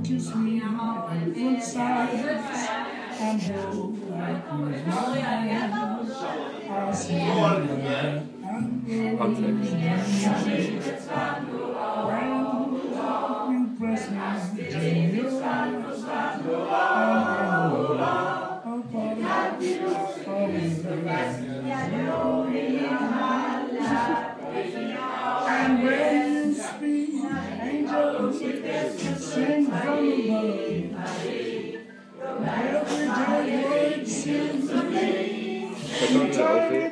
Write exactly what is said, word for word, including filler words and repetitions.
Just me and inside. I'm holding my hand. I see you. I'm going round. You press me to your arms. And when you speak, angels sing from above. Every day word seems to be.